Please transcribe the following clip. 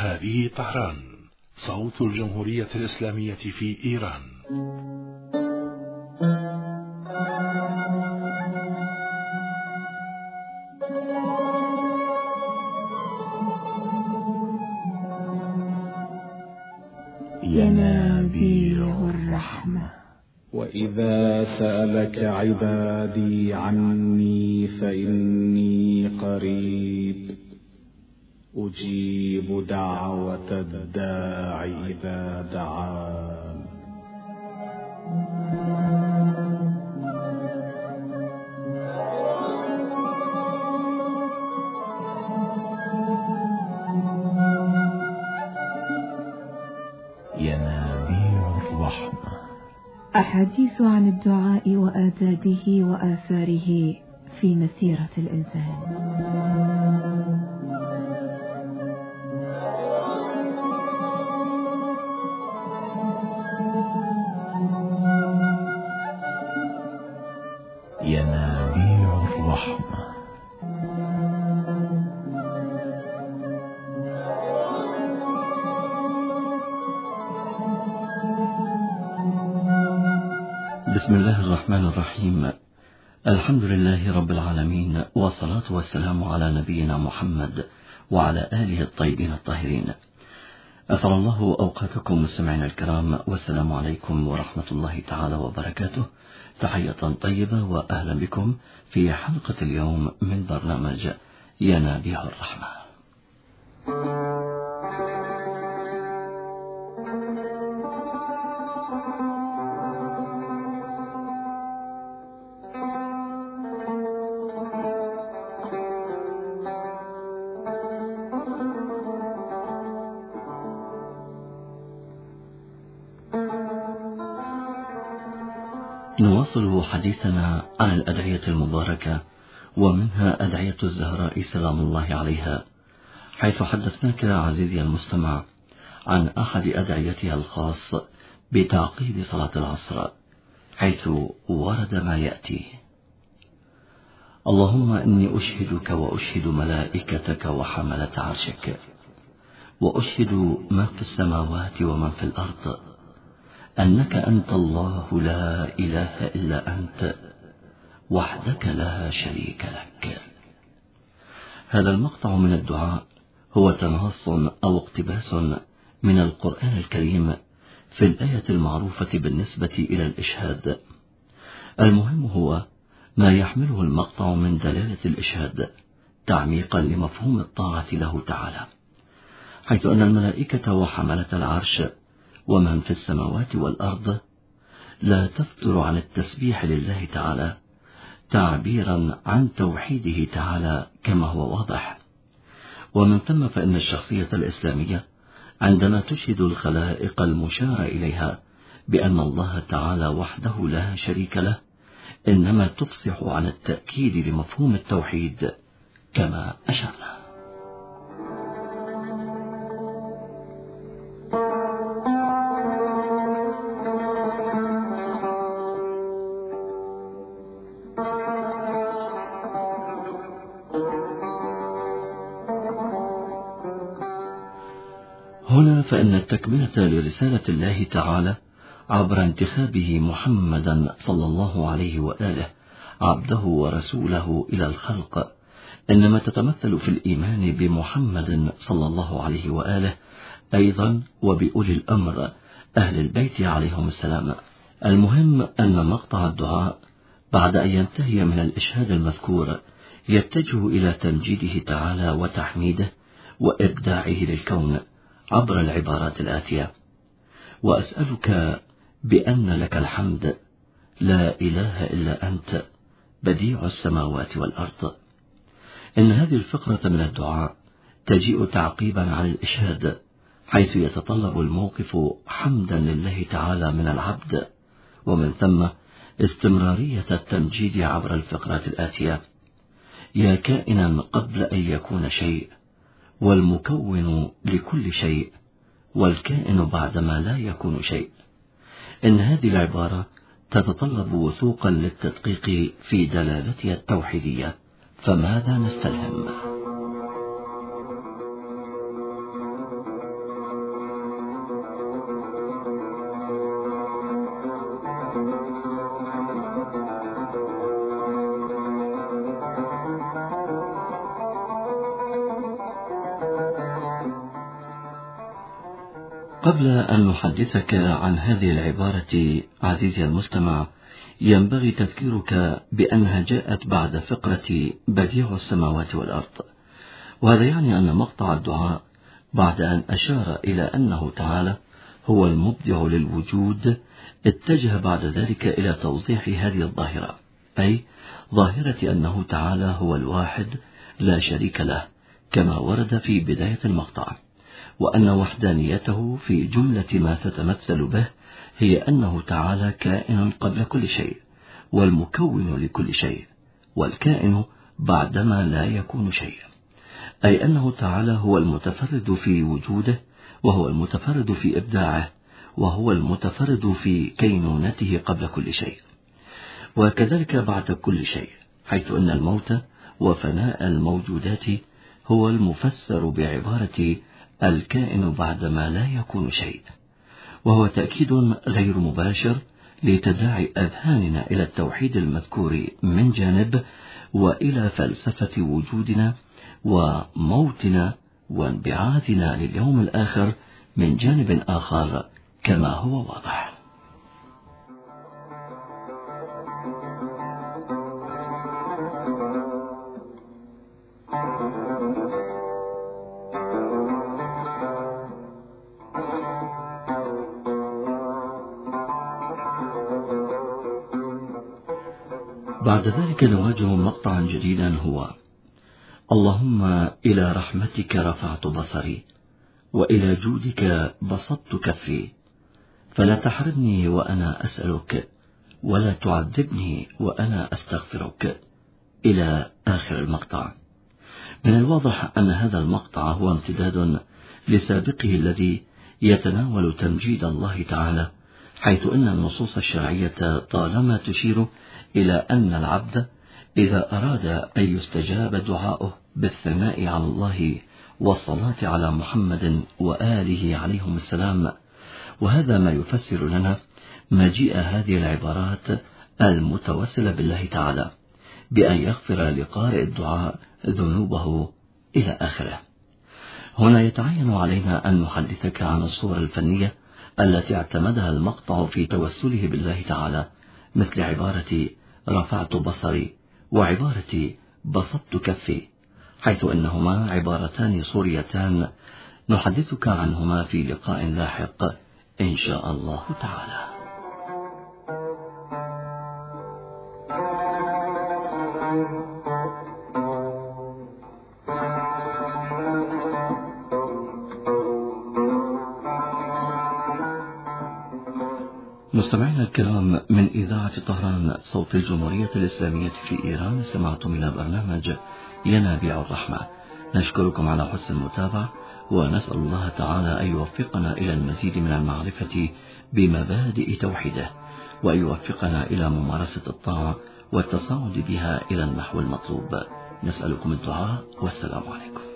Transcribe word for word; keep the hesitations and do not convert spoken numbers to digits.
هذه طهران، صوت الجمهورية الإسلامية في إيران. ينابيع الرحمة. وإذا سألك عبادي عني فإني قريب أجيب دعوة الداع إذا دعان. ينابيع الرحمة. أحاديث عن الدعاء وآدابه وآثاره في مسيرة الإنسان. ينابيع الرحمة. بسم الله الرحمن الرحيم. الحمد لله رب العالمين، والصلاة والسلام على نبينا محمد وعلى آله الطيبين الطاهرين. أسأل الله أوقاتكم مستمعينا الكرام، والسلام عليكم ورحمة الله تعالى وبركاته. تحية طيبة وأهلا بكم في حلقة اليوم من برنامج ينابيع الرحمة. نواصل حديثنا عن الأدعية المباركة، ومنها أدعية الزهراء سلام الله عليها، حيث حدثناك عزيزي المستمع عن أحد أدعيتها الخاص بتعقيب صلاة العصر، حيث ورد ما يأتي: اللهم إني أشهدك وأشهد ملائكتك وحملة عرشك، وأشهد من في السماوات ومن في الأرض، أنك أنت الله لا إله إلا أنت وحدك لا شريك لك. هذا المقطع من الدعاء هو تماص أو اقتباس من القرآن الكريم في الآية المعروفة بالنسبة إلى الإشهاد. المهم هو ما يحمله المقطع من دلالة الإشهاد تعميقا لمفهوم الطاعة له تعالى، حيث أن الملائكة وحملة العرش ومن في السماوات والأرض لا تفتر عن التسبيح لله تعالى، تعبيرا عن توحيده تعالى كما هو واضح. ومن ثم فإن الشخصية الإسلامية عندما تشهد الخلائق المشار إليها بأن الله تعالى وحده لا شريك له، إنما تفصح عن التأكيد لمفهوم التوحيد كما أشرنا. هنا فإن التكملة لرسالة الله تعالى عبر انتخابه محمدا صلى الله عليه وآله عبده ورسوله إلى الخلق إنما تتمثل في الإيمان بمحمد صلى الله عليه وآله أيضا وبأولي الأمر أهل البيت عليهم السلام. المهم أن مقطع الدعاء بعد أن ينتهي من الإشهاد المذكور يتجه إلى تمجيده تعالى وتحميده وإبداعه للكون عبر العبارات الآتية: وأسألك بأن لك الحمد لا إله إلا أنت بديع السماوات والأرض. إن هذه الفقرة من الدعاء تجيء تعقيبا عن الإشهاد، حيث يتطلب الموقف حمدا لله تعالى من العبد، ومن ثم استمرارية التمجيد عبر الفقرات الآتية: يا كائنا قبل أن يكون شيء، والمكون لكل شيء، والكائن بعدما لا يكون شيء. إن هذه العبارة تتطلب وثوقا للتدقيق في دلالتها التوحيدية، فماذا نستلهم؟ قبل أن نحدثك عن هذه العبارة عزيزي المستمع، ينبغي تذكيرك بأنها جاءت بعد فقرة بديع السماوات والأرض، وهذا يعني أن مقطع الدعاء بعد أن أشار إلى أنه تعالى هو المبدع للوجود اتجه بعد ذلك إلى توضيح هذه الظاهرة، أي ظاهرة أنه تعالى هو الواحد لا شريك له كما ورد في بداية المقطع، وأن وحدانيته في جملة ما تتمثل به هي أنه تعالى كائن قبل كل شيء والمكون لكل شيء، والكائن بعدما لا يكون شيء، أي أنه تعالى هو المتفرد في وجوده، وهو المتفرد في إبداعه، وهو المتفرد في كينونته قبل كل شيء، وكذلك بعد كل شيء، حيث أن الموت وفناء الموجودات هو المفسر بعبارة الكائن بعدما لا يكون شيء، وهو تأكيد غير مباشر لتداعي أذهاننا إلى التوحيد المذكور من جانب، وإلى فلسفة وجودنا وموتنا وانبعاثنا لليوم الآخر من جانب آخر كما هو واضح. بعد ذلك نواجه مقطعا جديدا هو: اللهم إلى رحمتك رفعت بصري، وإلى جودك بسطت كفي، فلا تحرمني وأنا أسألك، ولا تعذبني وأنا أستغفرك، إلى آخر المقطع. من الواضح أن هذا المقطع هو امتداد لسابقه الذي يتناول تمجيد الله تعالى، حيث أن النصوص الشرعية طالما تشير إلى أن العبد إذا أراد أن يستجاب دعاؤه بالثناء على الله والصلاة على محمد وآله عليهم السلام، وهذا ما يفسر لنا مجيء هذه العبارات المتوسلة بالله تعالى بأن يغفر لقارئ الدعاء ذنوبه إلى آخره. هنا يتعين علينا أن نحدثك عن الصور الفنية التي اعتمدها المقطع في توسله بالله تعالى، مثل عبارة رفعت بصري وعبارة بسطت كفي، حيث أنهما عبارتان صوريتان نحدثك عنهما في لقاء لاحق إن شاء الله تعالى. مستمعينا الكرام، من إذاعة طهران صوت الجمهورية الإسلامية في إيران، سمعتم إلى برنامج ينابيع الرحمة. نشكركم على حسن المتابعة، ونسأل الله تعالى أن يوفقنا إلى المزيد من المعرفة بمبادئ توحيده، وأن يوفقنا إلى ممارسة الطاعة والتصاعد بها إلى النحو المطلوب. نسألكم الدعاء، والسلام عليكم.